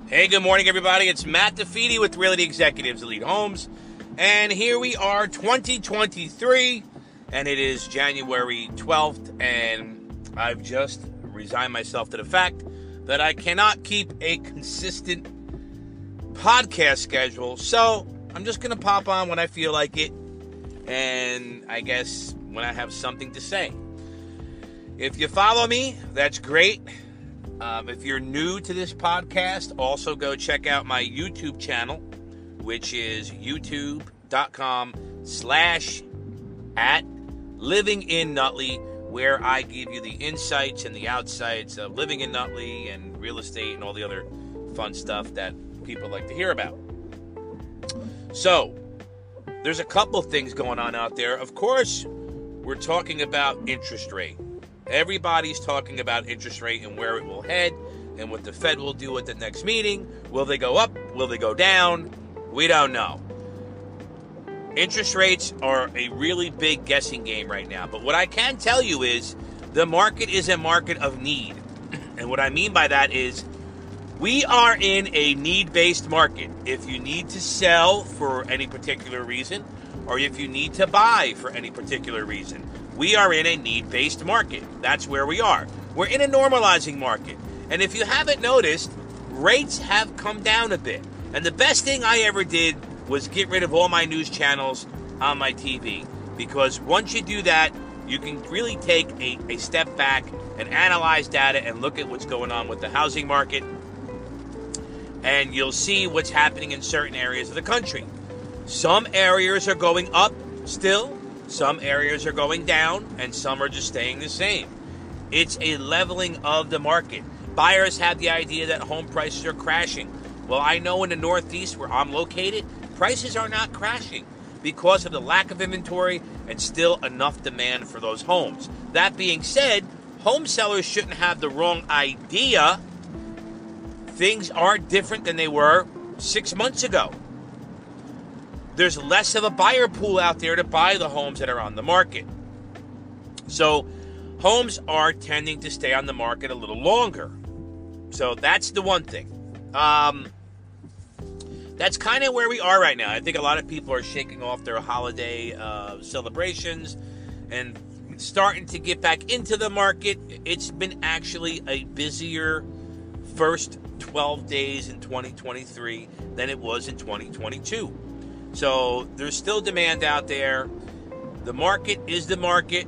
Hey, good morning, everybody. It's Matt DeFeedy with Realty Executives Elite Homes. And here we are, 2023, and it is January 12th, and I've just resigned myself to the fact that I cannot keep a consistent podcast schedule. So I'm just going to pop on when I feel like it, and I guess when I have something to say. If you follow me, that's great. If you're new to this podcast, also go check out my YouTube channel, which is youtube.com/@livingin.Nutley, where I give you the insights and the outsides of living in Nutley and real estate and all the other fun stuff that people like to hear about. So, there's a couple things going on out there. Of course, we're talking about interest rate. Everybody's talking about interest rate and where it will head and what the Fed will do at the next meeting. Will they go up? Will they go down? We don't know. Interest rates are a really big guessing game right now. But what I can tell you is the market is a market of need. And what I mean by that is we are in a need-based market. If you need to sell for any particular reason, or if you need to buy for any particular reason, we are in a need-based market. That's where we are. We're in a normalizing market. And if you haven't noticed, rates have come down a bit. And the best thing I ever did was get rid of all my news channels on my TV. Because once you do that, you can really take a step back and analyze data and look at what's going on with the housing market. And you'll see what's happening in certain areas of the country. Some areas are going up still. Some areas are going down, and some are just staying the same. It's a leveling of the market. Buyers have the idea that home prices are crashing. Well, I know in the Northeast where I'm located, prices are not crashing because of the lack of inventory and still enough demand for those homes. That being said, home sellers shouldn't have the wrong idea. Things are different than they were 6 months ago. There's less of a buyer pool out there to buy the homes that are on the market. So homes are tending to stay on the market a little longer. So that's the one thing. That's kind of where we are right now. I think a lot of people are shaking off their holiday celebrations and starting to get back into the market. It's been actually a busier first 12 days in 2023 than it was in 2022. So there's still demand out there. The market is the market,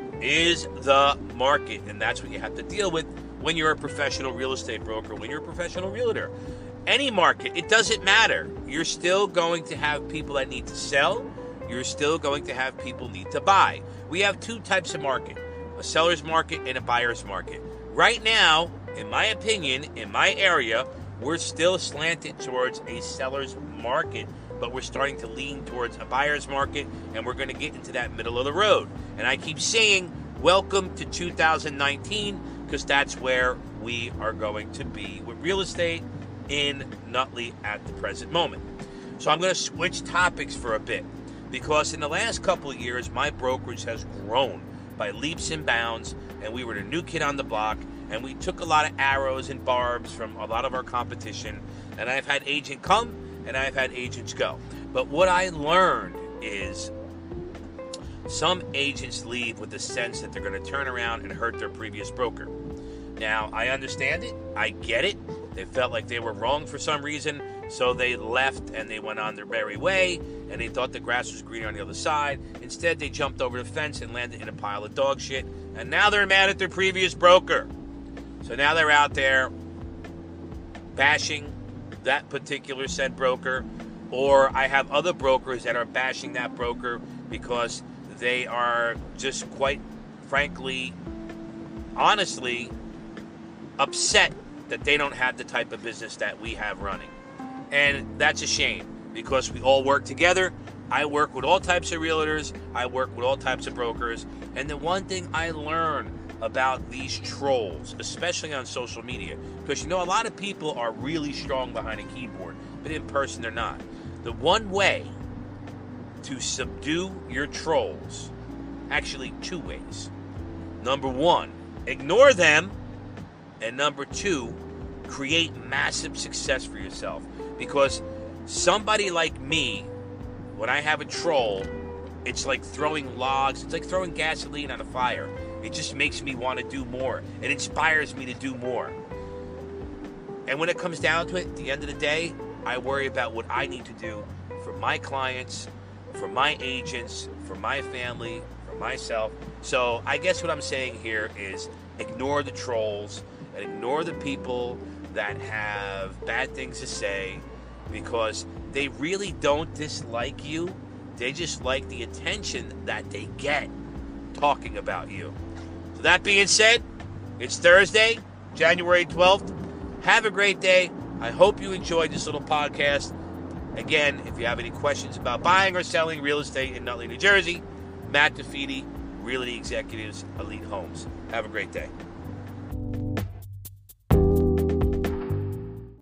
and that's what you have to deal with when you're a professional real estate broker, when you're a professional realtor. Any market, it doesn't matter. You're still going to have people that need to sell. You're still going to have people need to buy. We have two types of market, a seller's market and a buyer's market. Right now, in my opinion, in my area, we're still slanted towards a seller's market, but we're starting to lean towards a buyer's market, and we're going to get into that middle of the road. And I keep saying, welcome to 2019, because that's where we are going to be with real estate in Nutley at the present moment. So I'm going to switch topics for a bit, because in the last couple of years, my brokerage has grown by leaps and bounds, and we were the new kid on the block, and we took a lot of arrows and barbs from a lot of our competition, and I've had agent come, and I've had agents go. But what I learned is some agents leave with the sense that they're going to turn around and hurt their previous broker. Now, I understand it. I get it. They felt like they were wrong for some reason, so they left and they went on their merry way, and they thought the grass was greener on the other side. Instead, they jumped over the fence and landed in a pile of dog shit, and now they're mad at their previous broker. So now they're out there bashing that particular said broker, or I have other brokers that are bashing that broker because they are just quite frankly, honestly, upset that they don't have the type of business that we have running. And that's a shame, because we all work together. I work with all types of realtors. I work with all types of brokers. And the one thing I learned about these trolls, especially on social media, because a lot of people are really strong behind a keyboard, but in person they're not. The one way to subdue your trolls, actually two ways. Number one, ignore them. And number two, create massive success for yourself. Because somebody like me, when I have a troll, it's like throwing logs, it's like throwing gasoline on a fire. It just makes me want to do more. It inspires me to do more. And when it comes down to it, at the end of the day, I worry about what I need to do for my clients, for my agents, for my family, for myself. So I guess what I'm saying here is ignore the trolls and ignore the people that have bad things to say, because they really don't dislike you. They just like the attention that they get talking about you. So that being said, it's Thursday, January 12th. Have a great day. I hope you enjoyed this little podcast. Again, if you have any questions about buying or selling real estate in Nutley, New Jersey, Matt DeFede, Realty Executives, Elite Homes. Have a great day.